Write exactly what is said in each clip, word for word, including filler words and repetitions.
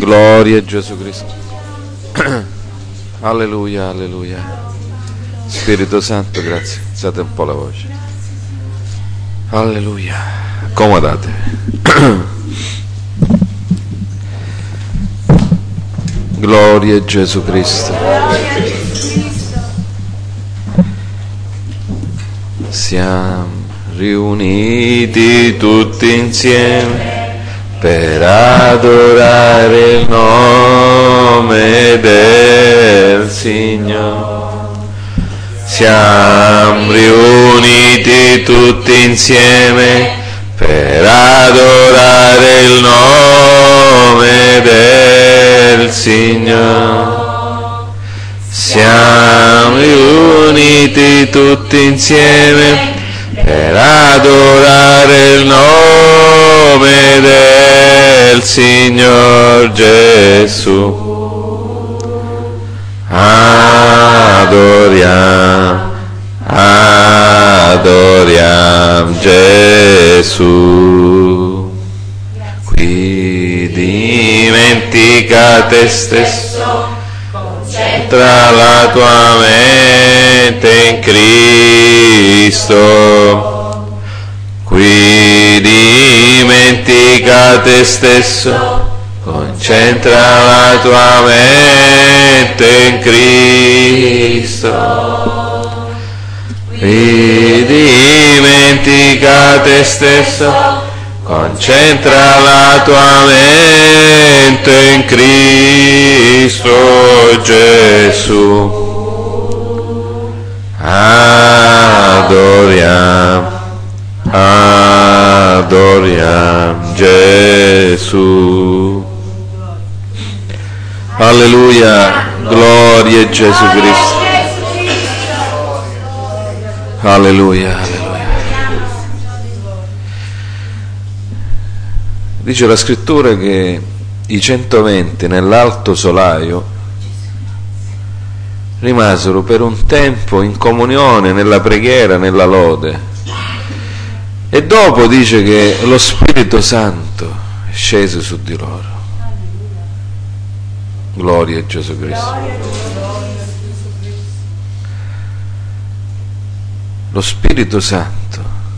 Gloria a Gesù Cristo. Alleluia, alleluia. Spirito Santo, grazie. Alzate un po' la voce. Alleluia. Accomodatevi. Gloria a Gesù Cristo. Siamo riuniti tutti insieme per adorare il nome del Signore. Siamo riuniti tutti insieme per adorare il nome del Signore. Siamo riuniti tutti insieme per adorare il nome del Signor Gesù. Adoriamo, adoriamo Gesù. Qui dimentica te stesso, concentra la tua mente in Cristo. Qui dimentica te stesso, concentra la tua mente in Cristo. Qui dimentica te stesso, concentra la tua mente in Cristo Gesù. Adoriamo, adoriamo Gesù. Alleluia, gloria a Gesù Cristo. Alleluia, alleluia. Dice la scrittura che i centoventi nell'alto solaio rimasero per un tempo in comunione, nella preghiera, nella lode. E dopo dice che lo Spirito Santo scese su di loro. Gloria a Gesù Cristo. Lo Spirito Santo,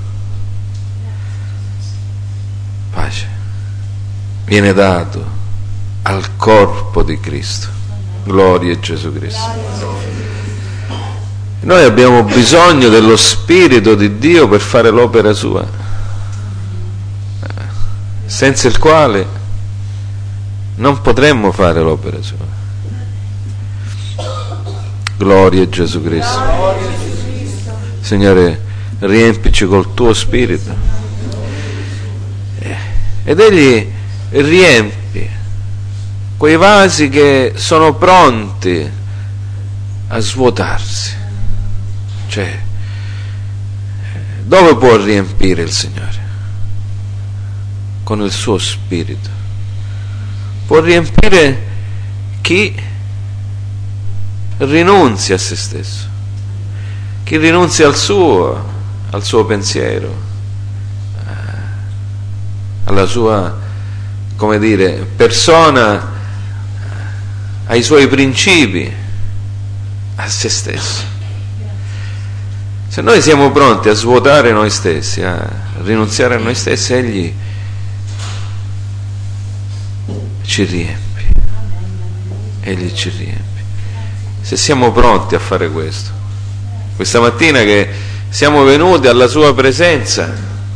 pace, viene dato al corpo di Cristo. Gloria a Gesù Cristo. Noi abbiamo bisogno dello Spirito di Dio per fare l'opera sua, senza il quale non potremmo fare l'opera sua. Gloria a Gesù Cristo. Signore, riempici col tuo Spirito. Ed Egli riempie quei vasi che sono pronti a svuotarsi. Cioè, dove può riempire il Signore? Con il suo Spirito. Può riempire chi rinunzia a se stesso, chi rinunzia al suo, al suo pensiero, alla sua, come dire, persona, ai suoi principi, a se stesso. Se noi siamo pronti a svuotare noi stessi, a rinunziare a noi stessi, Egli ci riempie. Egli ci riempie. Se siamo pronti a fare questo, questa mattina che siamo venuti alla Sua presenza,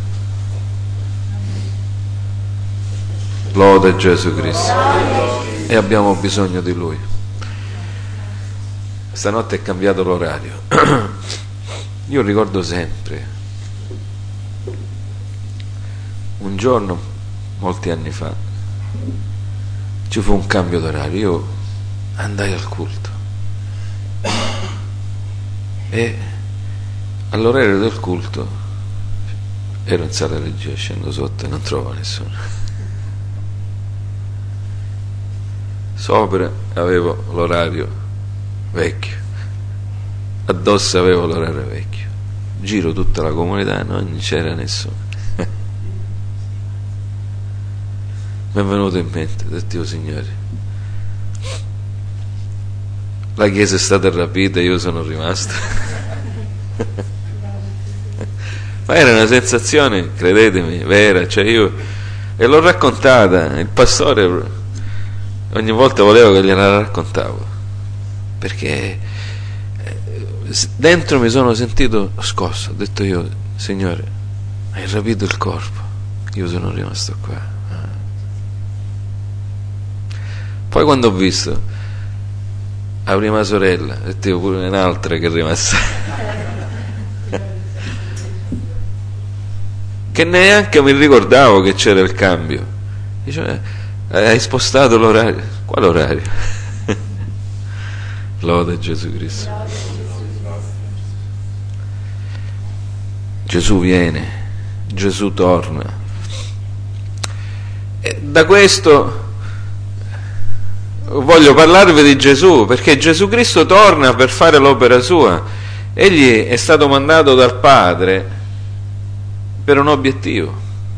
lode Gesù Cristo, e abbiamo bisogno di Lui. Stanotte è cambiato l'orario. Io ricordo sempre un giorno, molti anni fa, ci fu un cambio d'orario. Io andai al culto e all'orario del culto ero in sala regia, scendo sotto e non trovo nessuno. Sopra avevo l'orario vecchio, addosso avevo l'orario vecchio. Giro tutta la comunità, non c'era nessuno. mi è venuto in mente, ho detto, Signore, la Chiesa è stata rapita e io sono rimasto. Ma era una sensazione, credetemi, vera, cioè io, e l'ho raccontata, il pastore ogni volta voleva che gliela raccontavo, perché dentro mi sono sentito scosso, ho detto io, Signore, hai rapito il corpo, io sono rimasto qua. Poi quando ho visto la prima sorella, ho detto io pure un'altra che è rimasta, che neanche mi ricordavo che c'era il cambio. Dice, hai spostato l'orario. Quale orario? Lode Gesù Cristo. Gesù viene, Gesù torna. E da questo voglio parlarvi di Gesù, perché Gesù Cristo torna per fare l'opera sua. Egli è stato mandato dal Padre per un obiettivo.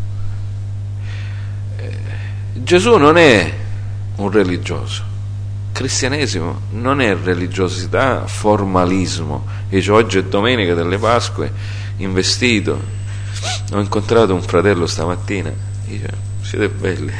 Gesù non è un religioso. Il cristianesimo non è religiosità, formalismo. Io dico, oggi è domenica delle Pasque, investito. Ho incontrato un fratello stamattina, dice, siete belli.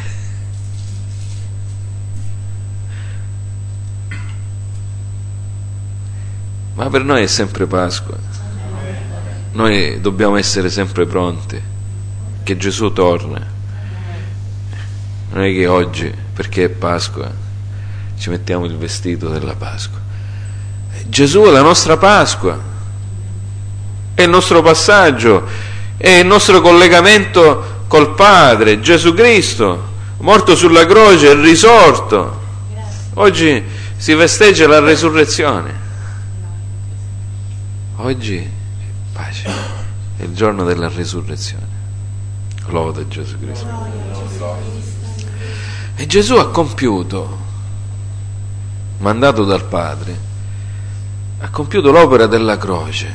Ma per noi è sempre Pasqua. Noi dobbiamo essere sempre pronti, che Gesù torna. Non è che oggi, perché è Pasqua, ci mettiamo il vestito della Pasqua. Gesù è la nostra Pasqua, è il nostro passaggio, è il nostro collegamento col Padre. Gesù Cristo, morto sulla croce, è risorto. Oggi si festeggia la resurrezione. Oggi pace, è il giorno della risurrezione. Lode Gesù Cristo. E Gesù ha compiuto, mandato dal Padre, ha compiuto l'opera della croce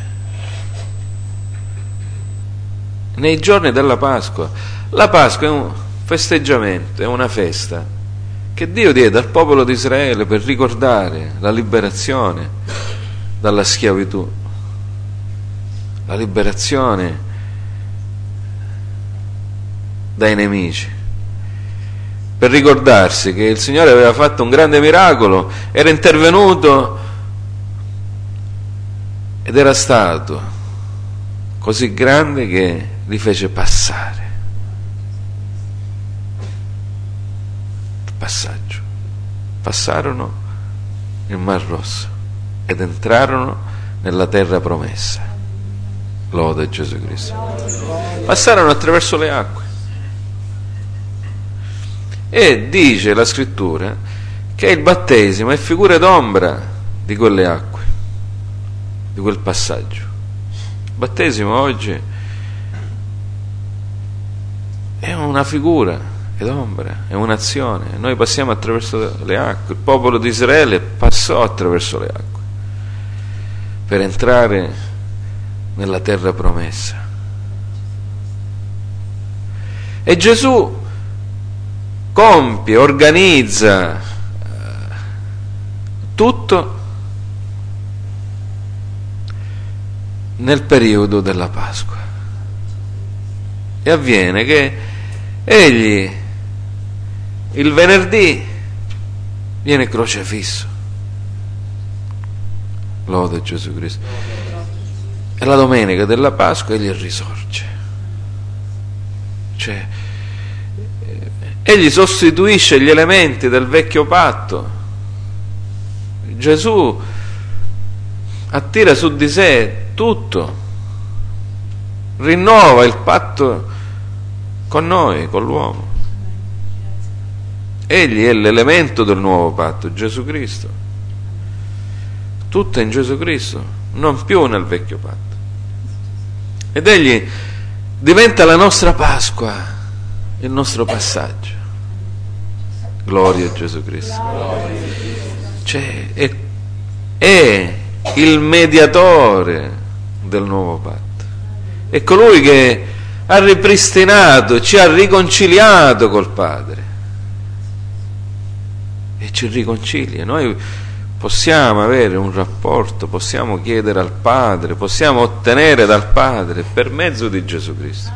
nei giorni della Pasqua. La Pasqua è un festeggiamento, è una festa che Dio diede al popolo di Israele per ricordare la liberazione dalla schiavitù, la liberazione dai nemici, per ricordarsi che il Signore aveva fatto un grande miracolo, era intervenuto ed era stato così grande che li fece passare. Il passaggio. Passarono il Mar Rosso ed entrarono nella terra promessa. Lode Gesù Cristo. Passarono attraverso le acque. E dice la scrittura che il battesimo è figura d'ombra di quelle acque, di quel passaggio. Il battesimo oggi è una figura ed ombra, è un'azione. Noi passiamo attraverso le acque. Il popolo di Israele passò attraverso le acque per entrare nella terra promessa. E Gesù compie, organizza tutto nel periodo della Pasqua. E avviene che egli il venerdì viene crocefisso. Lode Gesù Cristo. E la domenica della Pasqua egli risorge. Cioè, egli sostituisce gli elementi del vecchio patto. Gesù attira su di sé tutto, rinnova il patto con noi, con l'uomo. Egli è l'elemento del nuovo patto, Gesù Cristo. Tutto è in Gesù Cristo, non più nel vecchio patto. Ed egli diventa la nostra Pasqua, il nostro passaggio. Gloria a Gesù Cristo. Cioè, è, è il mediatore del nuovo patto. È colui che ha ripristinato, ci ha riconciliato col Padre. e ci riconcilia. Noi possiamo avere un rapporto, possiamo chiedere al Padre, possiamo ottenere dal Padre per mezzo di Gesù Cristo.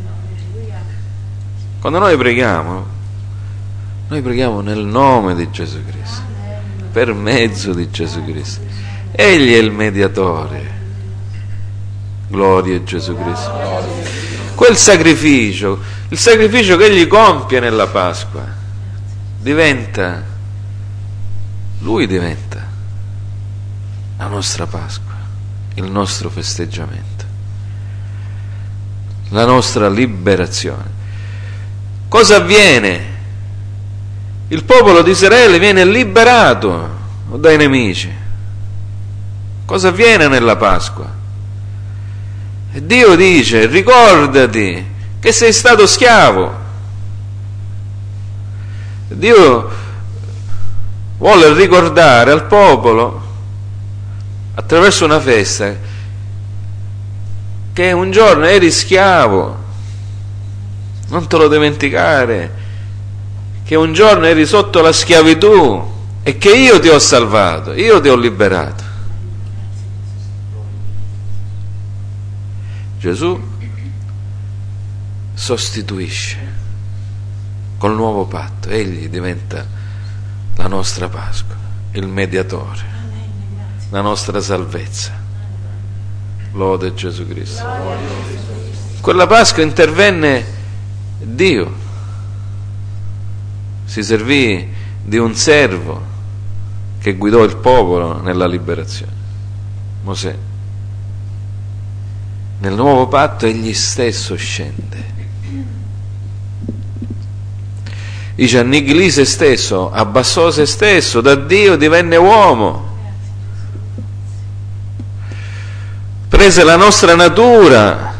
Quando noi preghiamo, noi preghiamo nel nome di Gesù Cristo, per mezzo di Gesù Cristo. Egli è il mediatore. Gloria a Gesù Cristo. Quel sacrificio, il sacrificio che egli compie nella Pasqua, diventa, lui diventa la nostra Pasqua, il nostro festeggiamento, la nostra liberazione. Cosa avviene? Il popolo di Israele viene liberato dai nemici. Cosa avviene nella Pasqua? E Dio dice: ricordati che sei stato schiavo. Dio vuole ricordare al popolo, attraverso una festa, che un giorno eri schiavo. Non te lo dimenticare, che un giorno eri sotto la schiavitù e che io ti ho salvato, io ti ho liberato. Gesù sostituisce col nuovo patto, egli diventa la nostra Pasqua, il mediatore, la nostra salvezza. Lode Gesù Cristo. In quella Pasqua intervenne Dio, si servì di un servo che guidò il popolo nella liberazione, Mosè. Nel nuovo patto egli stesso scende, dice: annigilì se stesso, abbassò se stesso, da Dio divenne uomo, prese la nostra natura,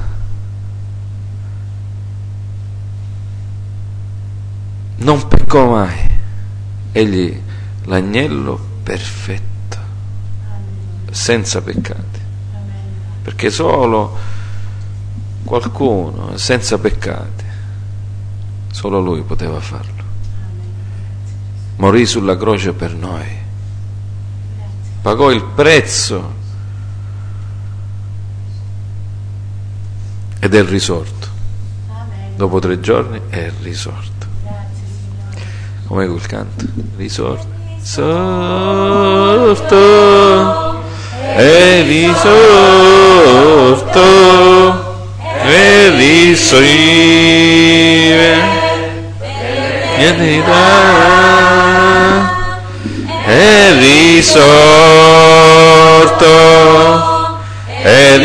non peccò mai, egli l'agnello perfetto, senza peccati, perché solo qualcuno senza peccati, solo lui poteva farlo. Morì sulla croce per noi, pagò il prezzo ed è risorto. Dopo tre giorni è risorto. Come quel canto, risorto, sorto, è risorto, e risorre, è risorto, è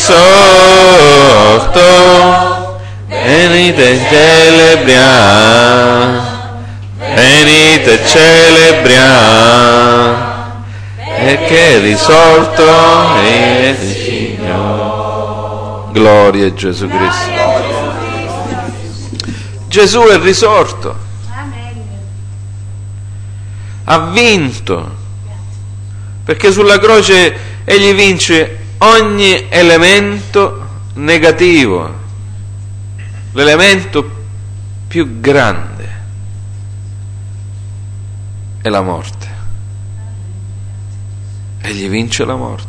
risorto, venite celebriamo, venite celebriamo, perché è risorto è il Signore. Gloria a Gesù Cristo. Gesù è risorto, ha vinto, perché sulla croce egli vince ogni elemento negativo, l'elemento più grande è la morte. Egli vince la morte.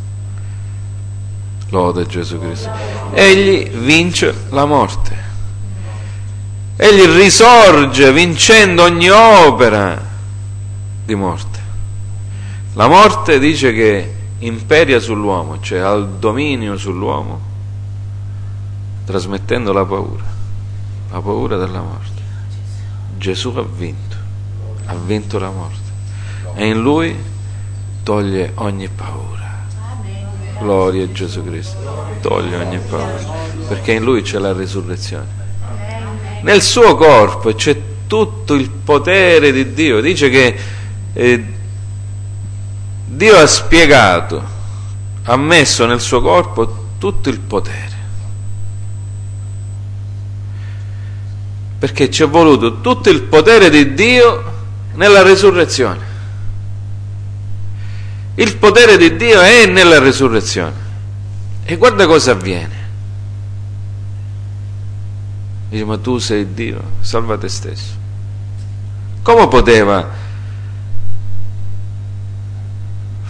Lode Gesù Cristo. Egli vince la morte. Egli risorge vincendo ogni opera di morte. La morte dice che imperia sull'uomo, cioè ha il dominio sull'uomo, trasmettendo la paura, la paura della morte. Gesù ha vinto, ha vinto la morte, e in lui toglie ogni paura. Gloria a Gesù Cristo. Toglie ogni paura, perché in lui c'è la risurrezione. Nel suo corpo c'è tutto il potere di Dio. Dice che eh, Dio ha spiegato, ha messo nel suo corpo tutto il potere, perché ci è voluto tutto il potere di Dio nella risurrezione. Il potere di Dio è nella risurrezione. E guarda cosa avviene. Dice: ma tu sei Dio, salva te stesso. Come poteva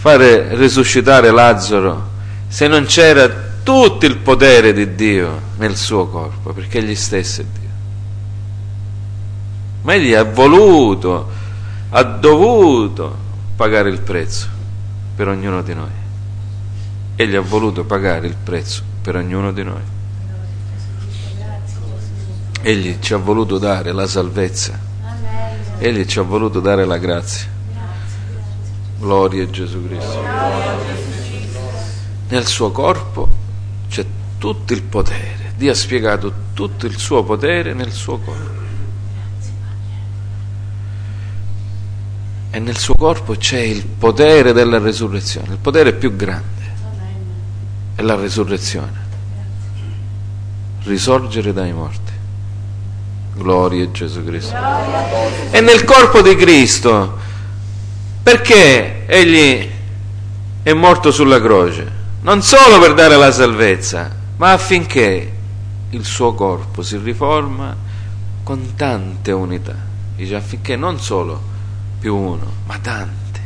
fare risuscitare Lazzaro se non c'era tutto il potere di Dio nel suo corpo, perché egli stesso è Dio. Ma egli ha voluto, ha dovuto pagare il prezzo per ognuno di noi. Egli ha voluto pagare il prezzo per ognuno di noi. Egli ci ha voluto dare la salvezza. Egli ci ha voluto dare la grazia. Gloria a Gesù Cristo. Nel suo corpo c'è tutto il potere. Dio ha spiegato tutto il suo potere nel suo corpo. E nel suo corpo c'è il potere della resurrezione. Il potere più grande è la resurrezione. Risorgere dai morti. Gloria a Gesù Cristo. E nel corpo di Cristo, perché egli è morto sulla croce? Non solo per dare la salvezza, ma affinché il suo corpo si riforma con tante unità. Dice affinché non solo più uno, ma tante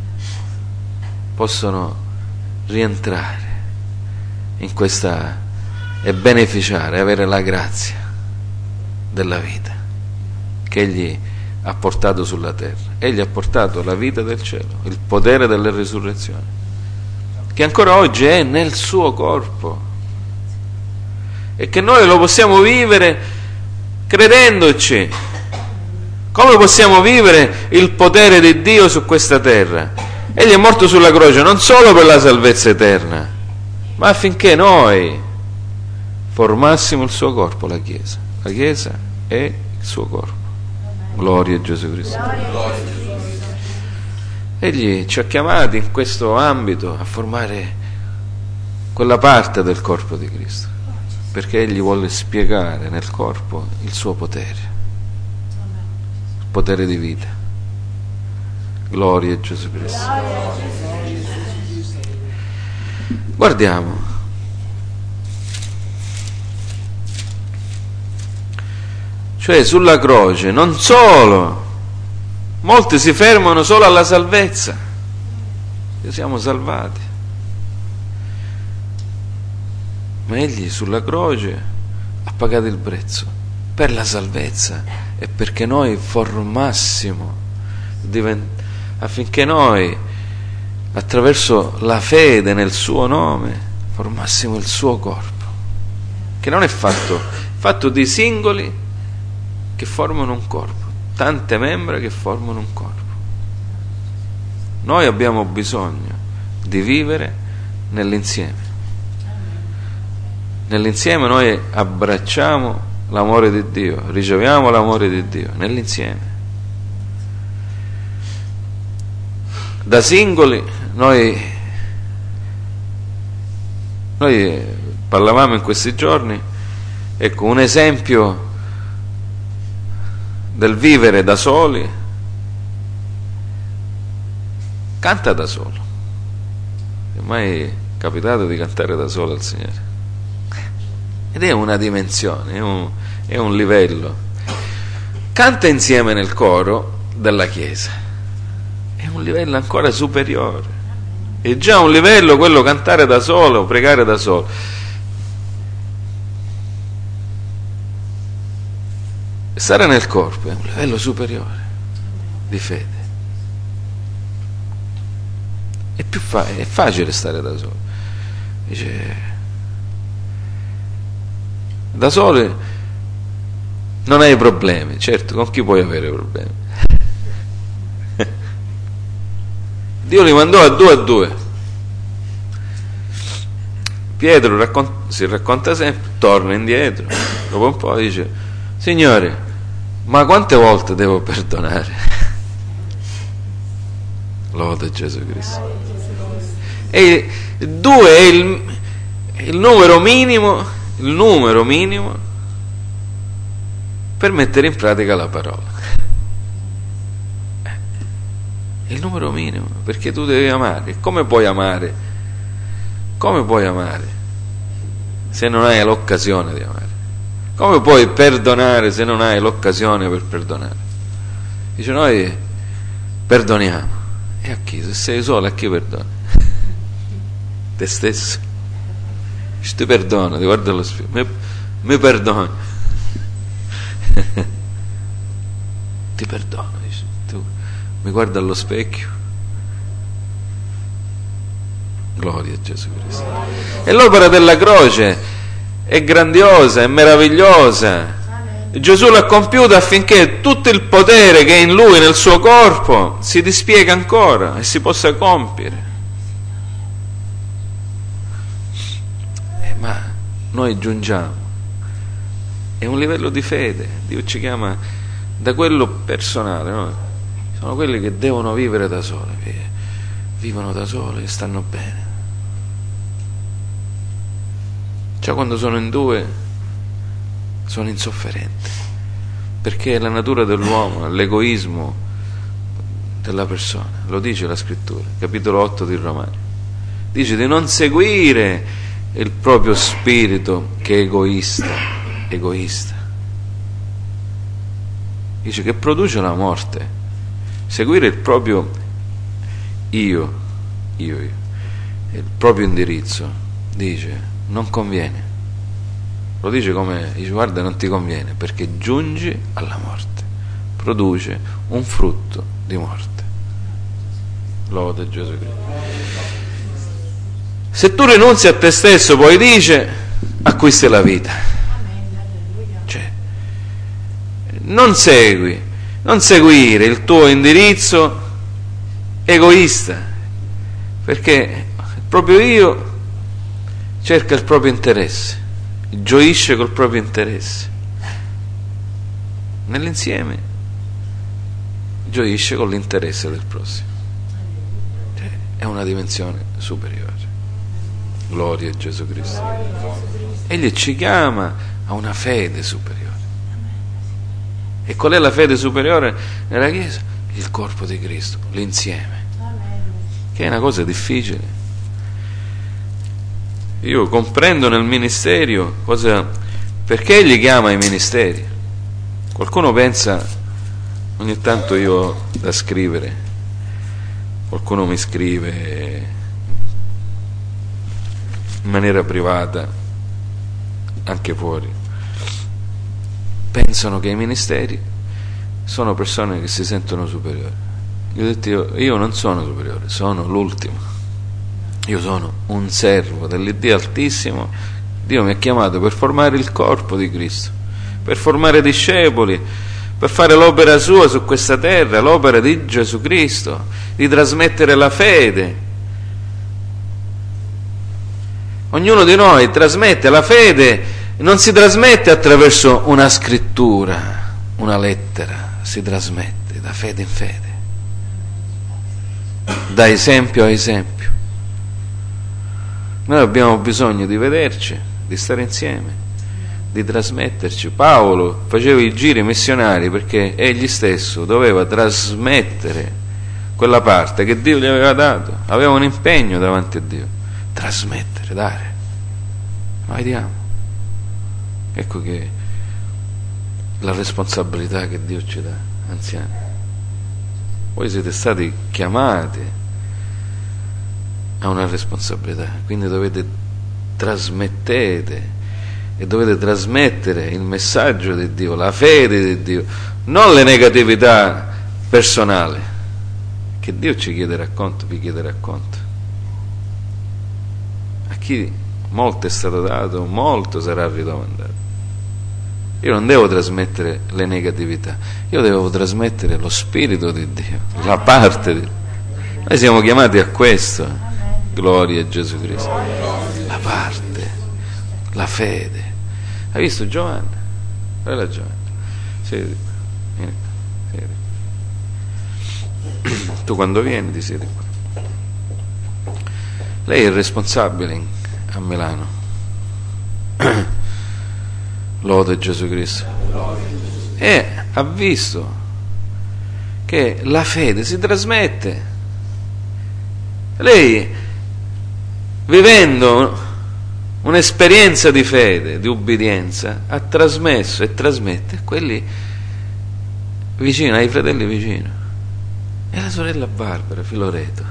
possono rientrare in questa e beneficiare, avere la grazia della vita che egli ha portato sulla terra. Egli ha portato la vita del cielo, il potere della risurrezione, che ancora oggi è nel suo corpo e che noi lo possiamo vivere credendoci. Come possiamo vivere il potere di Dio su questa terra? Egli è morto sulla croce non solo per la salvezza eterna, ma affinché noi formassimo il suo corpo, la Chiesa. La Chiesa è il suo corpo. Gloria a Gesù Cristo. Egli ci ha chiamati in questo ambito a formare quella parte del corpo di Cristo, perché egli vuole spiegare nel corpo il suo potere, il potere di vita. Gloria a Gesù Cristo. Guardiamo. Cioè sulla croce non solo, molti si fermano solo alla salvezza, che siamo salvati, ma egli sulla croce ha pagato il prezzo per la salvezza e perché noi formassimo, divent- affinché noi attraverso la fede nel suo nome formassimo il suo corpo, che non è fatto, fatto di singoli che formano un corpo, tante membra che formano un corpo. Noi abbiamo bisogno di vivere nell'insieme. Nell'insieme noi abbracciamo l'amore di Dio, riceviamo l'amore di Dio, nell'insieme. Da singoli noi, noi parlavamo in questi giorni, ecco un esempio del vivere da soli. Canta da solo. È mai capitato di cantare da solo al Signore? Ed è una dimensione, è un, è un livello. Canta insieme nel coro della Chiesa, è un livello ancora superiore. È già un livello quello cantare da solo, pregare da solo. Stare nel corpo è un livello superiore di fede. È più fa- è facile stare da solo. Dice, da soli non hai problemi. Certo, con chi puoi avere problemi? Dio li mandò a due a due. Pietro raccont- si racconta sempre, torna indietro, dopo un po' dice, Signore, ma quante volte devo perdonare? Lode Gesù Cristo. E due è il, il numero minimo, il numero minimo per mettere in pratica la parola. È il numero minimo, perché tu devi amare. Come puoi amare? Come puoi amare se non hai l'occasione di amare? Come puoi perdonare se non hai l'occasione per perdonare? Dice, noi perdoniamo E a chi? Se sei solo, a chi perdoni? Te stesso. Ci ti perdono, ti guardo allo specchio, mi, mi perdoni. Ti perdono, dici, tu mi guardi allo specchio. Gloria a Gesù Cristo. E l'opera della croce è grandiosa, è meravigliosa. Gesù l'ha compiuta affinché tutto il potere che è in lui, nel suo corpo, si dispiega ancora e si possa compiere. Eh, ma noi giungiamo, è un livello di fede. Dio ci chiama da quello personale, no? Sono quelli che devono vivere da soli, vivono da soli e stanno bene. Cioè, quando sono in due sono insofferenti, perché è la natura dell'uomo, l'egoismo della persona. Lo dice la scrittura, capitolo otto di Romani, dice di non seguire il proprio spirito che è egoista, egoista, dice che produce la morte. Seguire il proprio io, io, io, il proprio indirizzo, dice, non conviene. Lo dice come, dice, guarda, non ti conviene, perché giungi alla morte, produce un frutto di morte. Lode Gesù Cristo. Se tu rinunzi a te stesso, poi dice, acquisti la vita. Cioè, non segui, non seguire il tuo indirizzo egoista, perché proprio io cerca il proprio interesse, gioisce col proprio interesse, nell'insieme gioisce con l'interesse del prossimo. Cioè, è una dimensione superiore. Gloria a Gesù Cristo. Egli ci chiama a una fede superiore. E qual è la fede superiore nella Chiesa? Il corpo di Cristo, l'insieme, che è una cosa difficile. Io comprendo nel ministero cosa, perché egli chiama i ministeri. Qualcuno pensa, ogni tanto io ho da scrivere, qualcuno mi scrive in maniera privata, anche fuori, pensano che i ministeri sono persone che si sentono superiori. Io ho detto, io, io non sono superiore, sono l'ultimo. Io sono un servo dell'Iddio Altissimo. Dio mi ha chiamato per formare il corpo di Cristo, per formare discepoli, per fare l'opera sua su questa terra, l'opera di Gesù Cristo, di trasmettere la fede. Ognuno di noi trasmette la fede, non si trasmette attraverso una scrittura, una lettera, si trasmette da fede in fede, da esempio a esempio. Noi abbiamo bisogno di vederci, di stare insieme, di trasmetterci. Paolo faceva i giri missionari perché egli stesso doveva trasmettere quella parte che Dio gli aveva dato, aveva un impegno davanti a Dio, trasmettere, dare. Noi diamo. Ecco che la responsabilità che Dio ci dà, anziani. Voi siete stati chiamati a una responsabilità, quindi dovete trasmettete e dovete trasmettere il messaggio di Dio, la fede di Dio, non le negatività personali, che Dio ci chiede racconto, vi chiede racconto. A chi molto è stato dato, molto sarà ridomandato. Io non devo trasmettere le negatività, io devo trasmettere lo spirito di Dio, la parte di Dio. Noi siamo chiamati a questo. Gloria a Gesù Cristo. La parte, la fede. Hai visto Giovanna? Bella Giovanna. Siedi qua. Siedi. Tu quando vieni ti siedi qua. Lei è il responsabile a Milano. Lode Gesù Cristo. E ha visto che la fede si trasmette. Lei, vivendo un'esperienza di fede, di ubbidienza, ha trasmesso e trasmette a quelli vicino, ai fratelli vicino. E la sorella Barbara, Filoreto,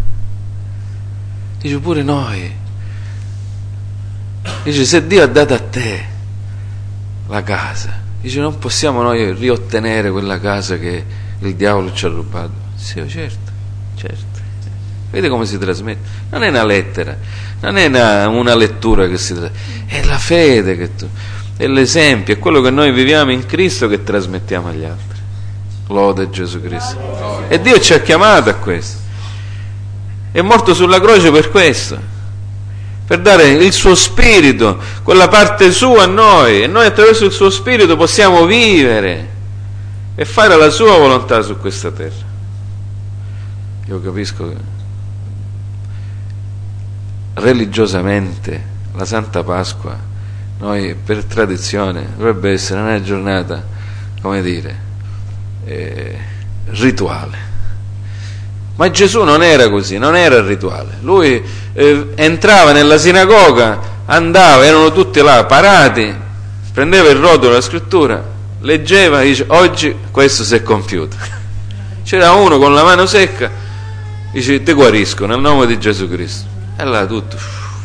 dice pure noi, dice se Dio ha dato a te la casa, dice non possiamo noi riottenere quella casa che il diavolo ci ha rubato? Sì, certo, certo. Vedete come si trasmette? Non è una lettera, non è una, una lettura che si trasmette, è la fede che tu, è l'esempio, è quello che noi viviamo in Cristo che trasmettiamo agli altri. Lode Gesù Cristo. E Dio ci ha chiamato a questo. È morto sulla croce per questo, per dare il suo spirito, quella parte sua a noi, e noi attraverso il suo spirito possiamo vivere e fare la sua volontà su questa terra. Io capisco che religiosamente la Santa Pasqua, noi per tradizione dovrebbe essere una giornata, come dire, eh, rituale, ma Gesù non era così, non era rituale. Lui eh, entrava nella sinagoga, andava, erano tutti là parati, prendeva il rotolo della scrittura, leggeva e dice oggi questo si è compiuto. C'era uno con la mano secca, dice ti guarisco nel nome di Gesù Cristo, e là tutto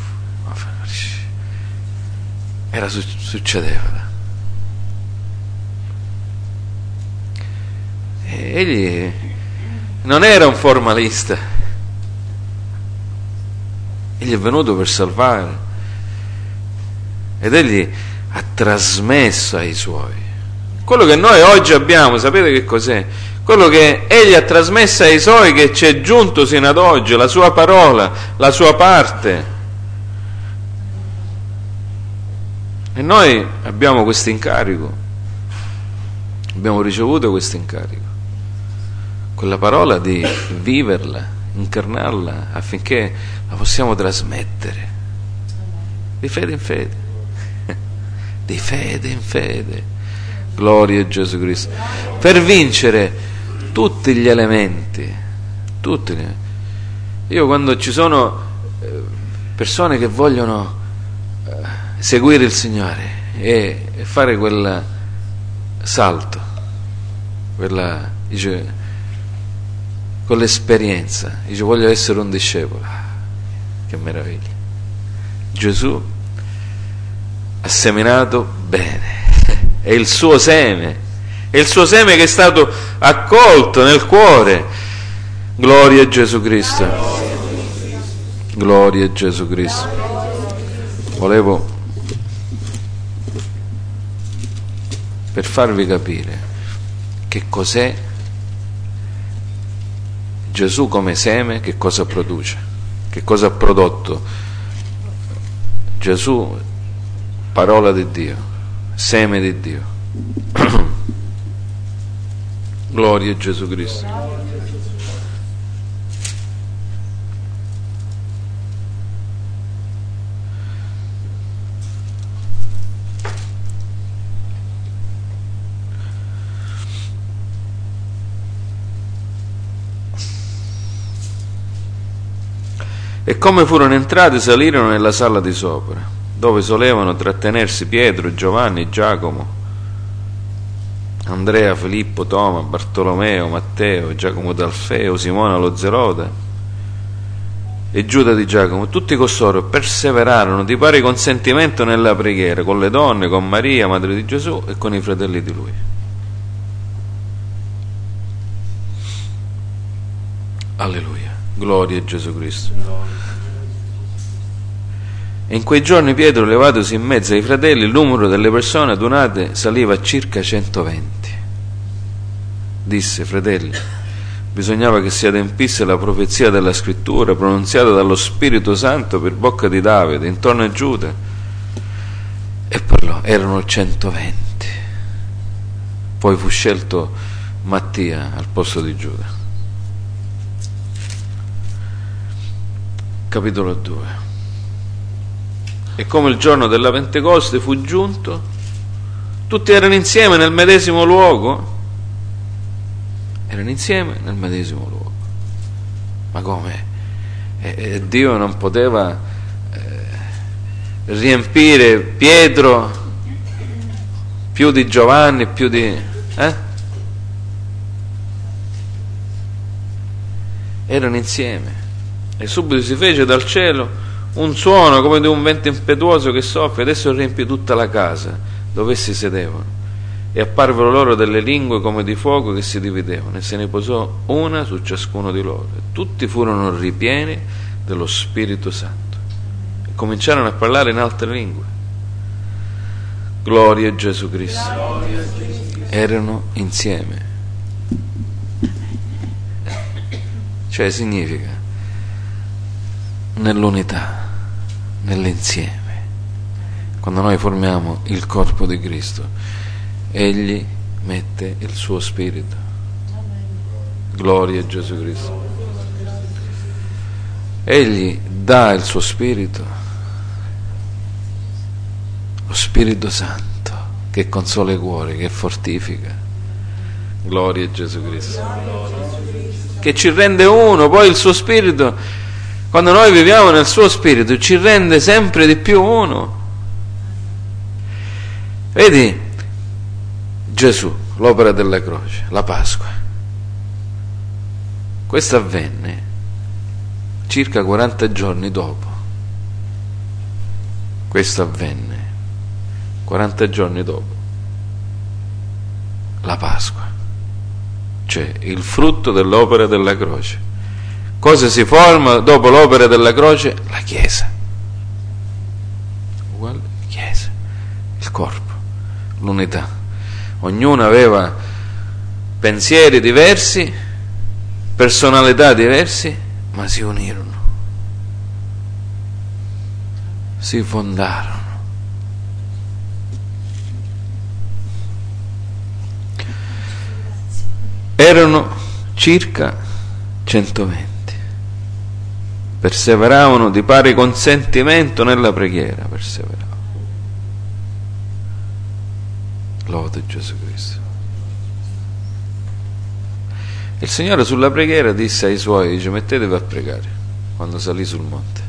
era succedeva. E egli non era un formalista, egli è venuto per salvare, ed egli ha trasmesso ai suoi quello che noi oggi abbiamo. Sapete che cos'è? Quello che egli ha trasmesso ai suoi, che ci è giunto sino ad oggi, la sua parola, la sua parte. E noi abbiamo questo incarico, abbiamo ricevuto questo incarico, quella parola di viverla, incarnarla, affinché la possiamo trasmettere di fede in fede, di fede in fede. Gloria a Gesù Cristo, per vincere tutti gli elementi, tutti gli... Io quando ci sono persone che vogliono seguire il Signore e fare quel salto, quella, dice, quell'esperienza, dice voglio essere un discepolo, che meraviglia. Gesù ha seminato bene, è il suo seme, è il suo seme che è stato accolto nel cuore. Gloria a Gesù Cristo, gloria a Gesù Cristo. Volevo, per farvi capire che cos'è Gesù come seme, che cosa produce, che cosa ha prodotto Gesù, parola di Dio, seme di Dio. Gloria a Gesù Cristo. E come furono entrati, salirono nella sala di sopra, dove solevano trattenersi Pietro, Giovanni, Giacomo, Andrea, Filippo, Toma, Bartolomeo, Matteo, Giacomo d'Alfeo, Simona lo Zelota e Giuda di Giacomo. Tutti costoro perseverarono di pari consentimento nella preghiera, con le donne, con Maria, madre di Gesù, e con i fratelli di lui. Alleluia, gloria a Gesù Cristo. E in quei giorni Pietro, levatosi in mezzo ai fratelli, il numero delle persone adunate saliva a circa centoventi. Disse: fratelli, bisognava che si adempisse la profezia della scrittura pronunziata dallo Spirito Santo per bocca di Davide intorno a Giuda. E parlò, erano centoventi. Poi fu scelto Mattia al posto di Giuda. Capitolo due. E come il giorno della Pentecoste fu giunto, tutti erano insieme nel medesimo luogo. Erano insieme nel medesimo luogo. Ma come? E, e Dio non poteva eh, riempire Pietro più di Giovanni, più di... Eh? erano insieme, e subito si fece dal cielo un suono come di un vento impetuoso che soffia, adesso riempì tutta la casa dove essi sedevano, e apparvero loro delle lingue come di fuoco che si dividevano, e se ne posò una su ciascuno di loro, e tutti furono ripieni dello Spirito Santo e cominciarono a parlare in altre lingue. Gloria a Gesù Cristo. Erano insieme, cioè significa nell'unità, nell'insieme. Quando noi formiamo il corpo di Cristo, Egli mette il suo spirito. Gloria a Gesù Cristo. Egli dà il suo spirito, lo Spirito Santo, che consola i cuori, che fortifica. Gloria a Gesù Cristo. Che ci rende uno. Poi il suo spirito, quando noi viviamo nel suo spirito, ci rende sempre di più uno. Vedi Gesù, l'opera della croce, la Pasqua. Questo avvenne circa quaranta giorni dopo. Questo avvenne quaranta giorni dopo la Pasqua, cioè il frutto dell'opera della croce. Cosa si forma dopo l'opera della croce? La Chiesa. Uguale Chiesa, il corpo, l'unità. Ognuno aveva pensieri diversi, personalità diverse, ma si unirono, si fondarono. Erano circa centoventi. Perseveravano di pari consentimento nella preghiera, perseveravano. Lode Gesù Cristo. Il Signore sulla preghiera disse ai Suoi, dice: mettetevi a pregare, quando salì sul monte.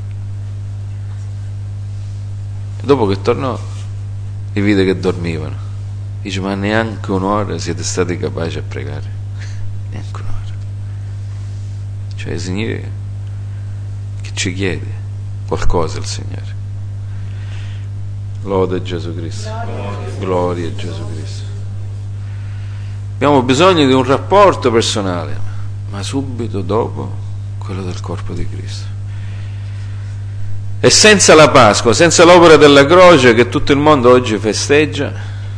E dopo che tornò, li vide che dormivano. Dice: ma neanche un'ora siete stati capaci a pregare? Neanche un'ora. Cioè significa che ci chiede qualcosa il Signore. Lode Gesù Cristo. Gloria a Gesù Cristo. Abbiamo bisogno di un rapporto personale, ma subito dopo quello del corpo di Cristo. E senza la Pasqua, senza l'opera della croce che tutto il mondo oggi festeggia,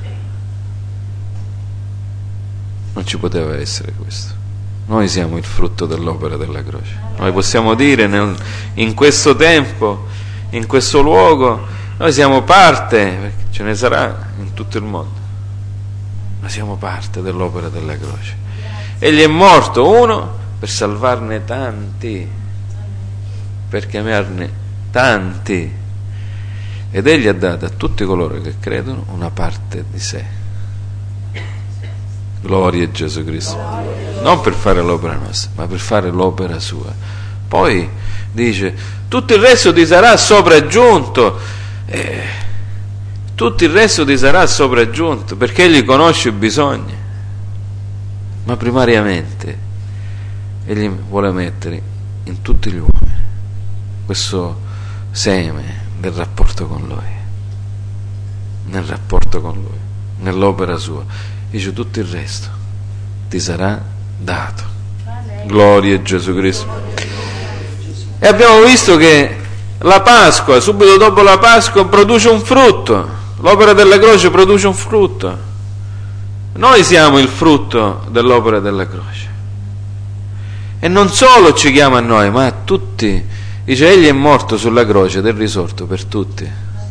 non ci poteva essere questo. Noi siamo il frutto dell'opera della croce. Noi possiamo dire nel, in questo tempo, in questo luogo, noi siamo parte, perché ce ne sarà in tutto il mondo, ma siamo parte dell'opera della croce. Egli è morto, uno, per salvarne tanti, per chiamarne tanti, ed egli ha dato a tutti coloro che credono una parte di sé. Gloria a Gesù Cristo. Non per fare l'opera nostra, ma per fare l'opera sua. Poi dice: tutto il resto ti sarà sopraggiunto. Eh, tutto il resto ti sarà sopraggiunto, perché egli conosce i bisogni, ma primariamente egli vuole mettere in tutti gli uomini questo seme del rapporto con lui, nel rapporto con lui, nell'opera sua. Dice: tutto il resto ti sarà dato. Gloria a Gesù Cristo. E abbiamo visto che la Pasqua, subito dopo la Pasqua, produce un frutto. L'opera della croce produce un frutto. Noi siamo il frutto dell'opera della croce. E non solo ci chiama a noi, ma a tutti. Dice: egli è morto sulla croce ed è risorto per tutti.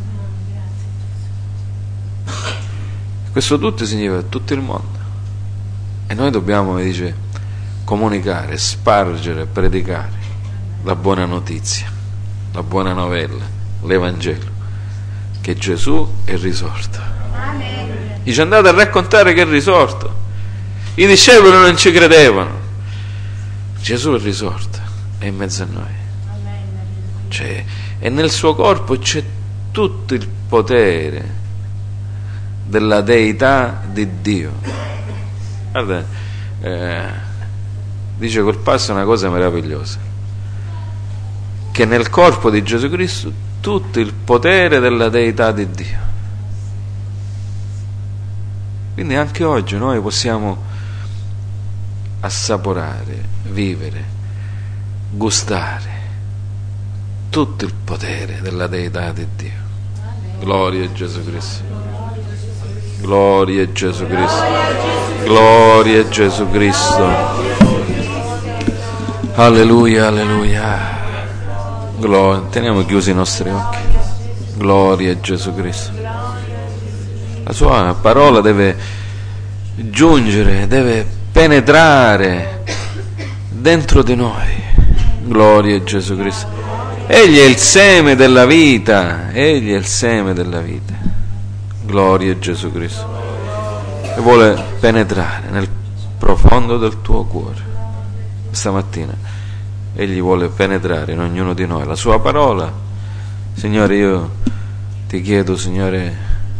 Questo tutti significa tutto il mondo. E noi dobbiamo, dice, comunicare, spargere, predicare la buona notizia, la buona novella, l'Evangelo, che Gesù è risorto. Amen. Dice: andate a raccontare che è risorto. I discepoli non ci credevano. Gesù è risorto, è in mezzo a noi. Cioè, e nel suo corpo c'è tutto il potere della deità di Dio. Guarda, eh, dice quel passo una cosa meravigliosa, che nel corpo di Gesù Cristo tutto il potere della deità di Dio. Quindi anche oggi noi possiamo assaporare, vivere, gustare tutto il potere della deità di Dio. Gloria a Gesù Cristo. Gloria a Gesù Cristo. Gloria a Gesù Cristo. Alleluia, alleluia. Gloria. Teniamo chiusi i nostri occhi. Gloria a Gesù Cristo. La sua parola deve giungere, deve penetrare dentro di noi. Gloria a Gesù Cristo. Egli è il seme della vita, egli è il seme della vita. Gloria a Gesù Cristo. E vuole penetrare nel profondo del tuo cuore. Stamattina egli vuole penetrare in ognuno di noi la sua parola. Signore, io ti chiedo, Signore,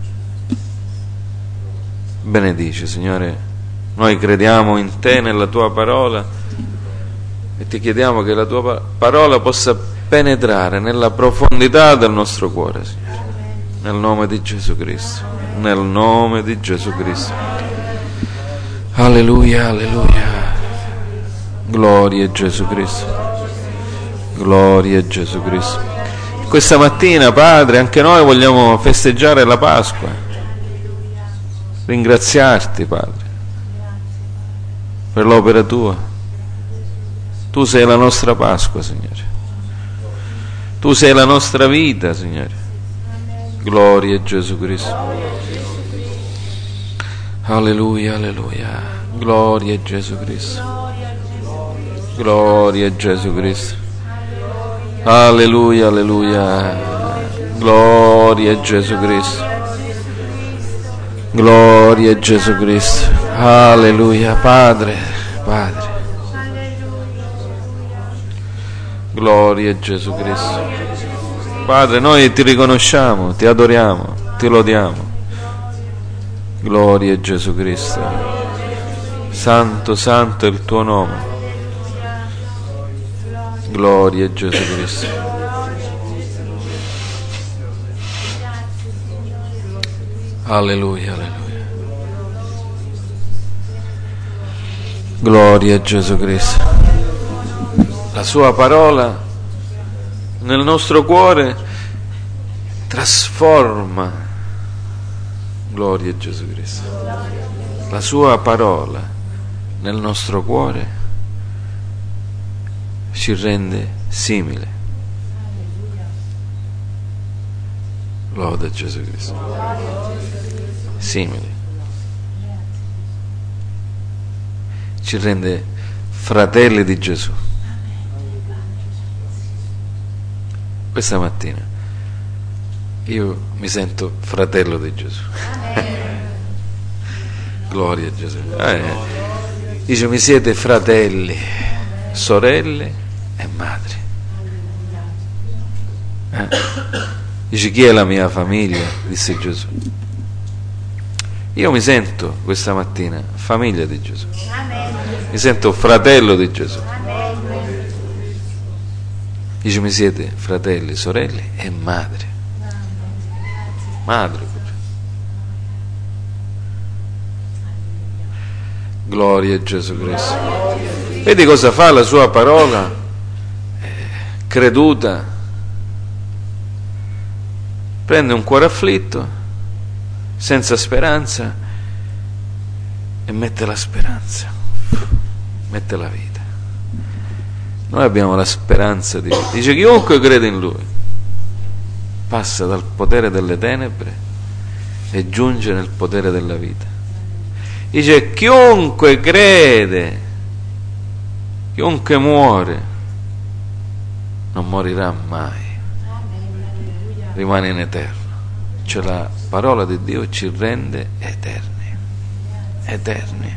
benedici, Signore, noi crediamo in te, nella tua parola, e ti chiediamo che la tua parola possa penetrare nella profondità del nostro cuore, Signore, nel nome di Gesù Cristo, nel nome di Gesù Cristo. Alleluia, alleluia. Gloria a Gesù Cristo. Gloria a Gesù Cristo. Questa mattina, Padre, anche noi vogliamo festeggiare la Pasqua. Ringraziarti, Padre, per l'opera tua. Tu sei la nostra Pasqua, Signore. Tu sei la nostra vita, Signore. Gloria a Gesù Cristo. Alleluia, alleluia. Gloria a Gesù Cristo. Gloria a Gesù Cristo. Alleluia, alleluia. Gloria a Gesù Cristo. Gloria a Gesù Cristo. Alleluia. Padre, Padre. Gloria a Gesù Cristo. Padre, noi ti riconosciamo, ti adoriamo, ti lodiamo. Gloria a Gesù Cristo. Santo, santo è il tuo nome. Gloria a Gesù Cristo. Alleluia, alleluia. Gloria a Gesù Cristo. La sua parola nel nostro cuore trasforma. Gloria a Gesù Cristo. La sua parola nel nostro cuore ci rende simile. Lode a Gesù Cristo. Simile. Ci rende fratelli di Gesù. Questa mattina io mi sento fratello di Gesù. Gloria a Gesù. Eh, dice, mi siete fratelli, sorelle e madri. Eh. Dice, chi è la mia famiglia? Disse Gesù. Io mi sento questa mattina famiglia di Gesù. Mi sento fratello di Gesù. Dice, mi siete fratelli, sorelle e madri. Madre. Gloria a Gesù Cristo. Vedi cosa fa la sua parola? Eh, creduta. Prende un cuore afflitto, senza speranza, e mette la speranza, mette la vita. Noi abbiamo la speranza di Dio. Dice, chiunque crede in Lui passa dal potere delle tenebre e giunge nel potere della vita. Dice, chiunque crede, chiunque muore, non morirà mai, rimane in eterno. Cioè la parola di Dio ci rende eterni, eterni.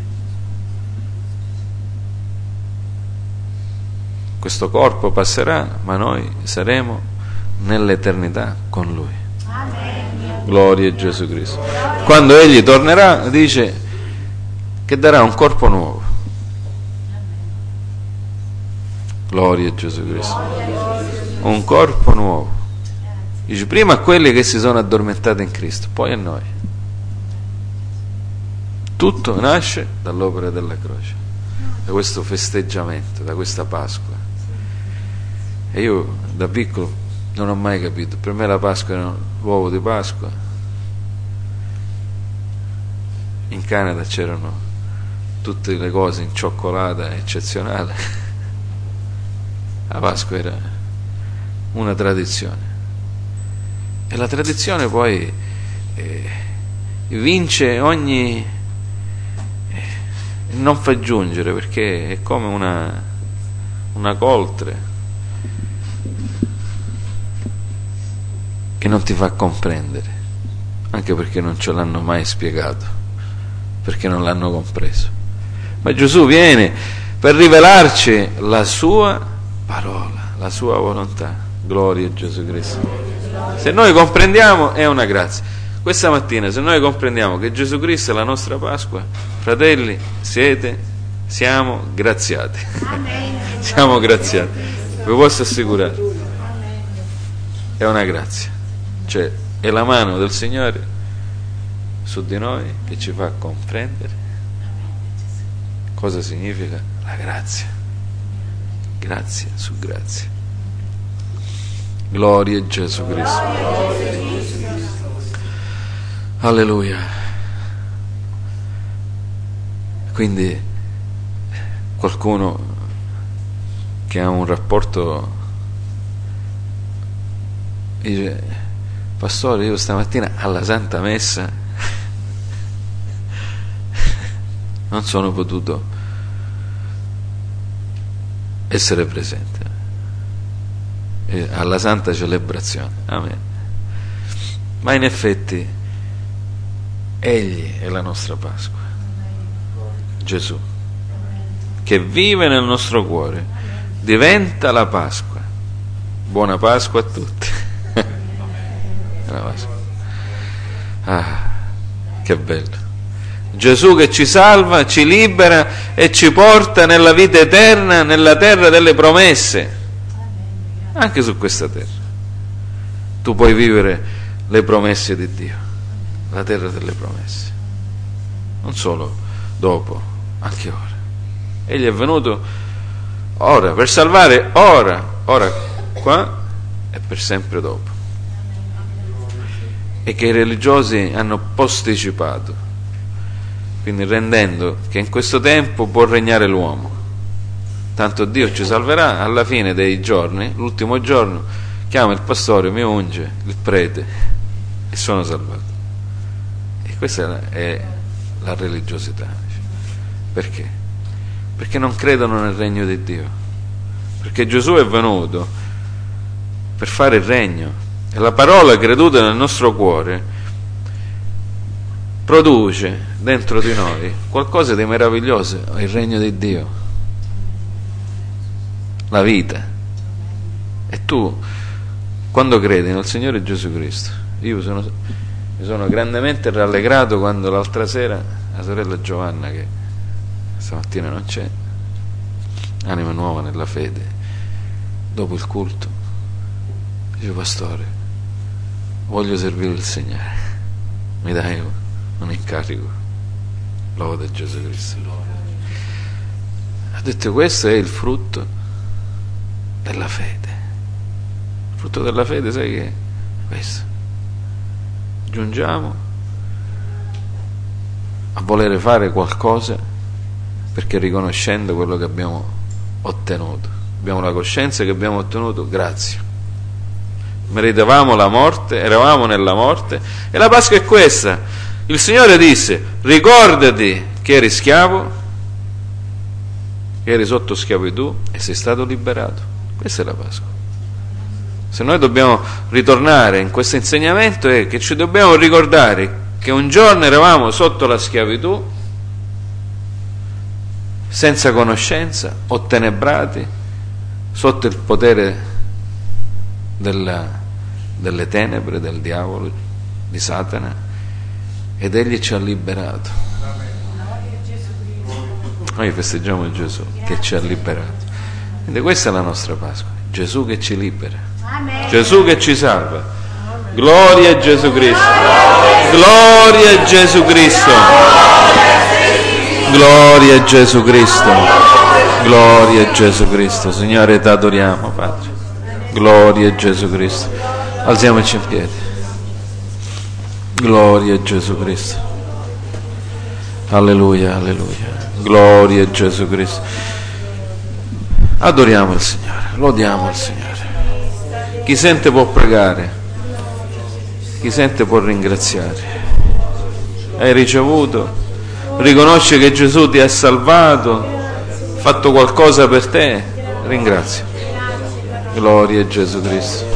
Questo corpo passerà, ma noi saremo nell'eternità con Lui. Amen. Gloria a Gesù Cristo. Quando Egli tornerà, dice che darà un corpo nuovo. Gloria a Gesù Cristo. Un corpo nuovo. Dice prima a quelli che si sono addormentati in Cristo, poi a noi. Tutto nasce dall'opera della croce, da questo festeggiamento, da questa Pasqua. E io da piccolo non ho mai capito, per me la Pasqua era l'uovo di Pasqua. In Canada c'erano tutte le cose in cioccolata eccezionale. La Pasqua era una tradizione e la tradizione poi eh, vince ogni eh, non fa giungere, perché è come una una coltre che non ti fa comprendere, anche perché non ce l'hanno mai spiegato, perché non l'hanno compreso. Ma Gesù viene per rivelarci la sua parola, la sua volontà. Gloria a Gesù Cristo. Se noi comprendiamo è una grazia. Questa mattina, se noi comprendiamo che Gesù Cristo è la nostra Pasqua, fratelli, siete, siamo graziati. Siamo graziati. Vi posso assicurare. È una grazia. Cioè, è la mano del Signore su di noi che ci fa comprendere cosa significa la grazia. Grazia su grazia. Gloria a Gesù Cristo. Alleluia. Quindi qualcuno che ha un rapporto dice: pastore, io stamattina alla Santa Messa non sono potuto essere presente alla Santa Celebrazione. Amen. Ma in effetti Egli è la nostra Pasqua, Gesù, che vive nel nostro cuore, diventa la Pasqua. Buona Pasqua a tutti. Ah, che bello. Gesù che ci salva, ci libera e ci porta nella vita eterna, nella terra delle promesse. Anche su questa terra tu puoi vivere le promesse di Dio, la terra delle promesse, non solo dopo, anche ora. Egli è venuto ora per salvare ora, ora qua e per sempre dopo. E che i religiosi hanno posticipato, quindi rendendo che in questo tempo può regnare l'uomo. Tanto Dio ci salverà alla fine dei giorni, l'ultimo giorno, chiama il pastore, mi unge, il prete, e sono salvato. E questa è la religiosità. Perché? Perché non credono nel regno di Dio. Perché Gesù è venuto per fare il regno, e la parola creduta nel nostro cuore produce dentro di noi qualcosa di meraviglioso, il regno di Dio, la vita. E tu, quando credi nel Signore Gesù Cristo, io sono, mi sono grandemente rallegrato quando l'altra sera la sorella Giovanna, che stamattina non c'è, anima nuova nella fede, dopo il culto dice: pastore, voglio servire il Signore, mi dai un incarico? Lode Gesù Cristo. Ha detto: questo è il frutto della fede. Il frutto della fede, sai che è questo? Giungiamo a volere fare qualcosa perché riconoscendo quello che abbiamo ottenuto, abbiamo la coscienza che abbiamo ottenuto grazie. Meritavamo la morte, eravamo nella morte, e la Pasqua è questa. Il Signore disse: ricordati che eri schiavo, che eri sotto schiavitù e sei stato liberato. Questa è la Pasqua. Se noi dobbiamo ritornare in questo insegnamento, è che ci dobbiamo ricordare che un giorno eravamo sotto la schiavitù, senza conoscenza, ottenebrati, sotto il potere della, delle tenebre, del diavolo, di Satana, ed Egli ci ha liberato. Noi festeggiamo Gesù che ci ha liberato. Quindi questa è la nostra Pasqua, Gesù che ci libera, Gesù che ci salva. Gloria a Gesù Cristo, gloria a Gesù Cristo, gloria a Gesù Cristo, gloria a Gesù Cristo. Signore, ti adoriamo, Padre. Gloria a Gesù Cristo. Alziamoci in piedi. Gloria a Gesù Cristo. Alleluia, alleluia. Gloria a Gesù Cristo. Adoriamo il Signore, lodiamo il Signore. Chi sente può pregare, chi sente può ringraziare. Hai ricevuto, riconosci che Gesù ti ha salvato, fatto qualcosa per te, ringrazia. Gloria a Gesù Cristo.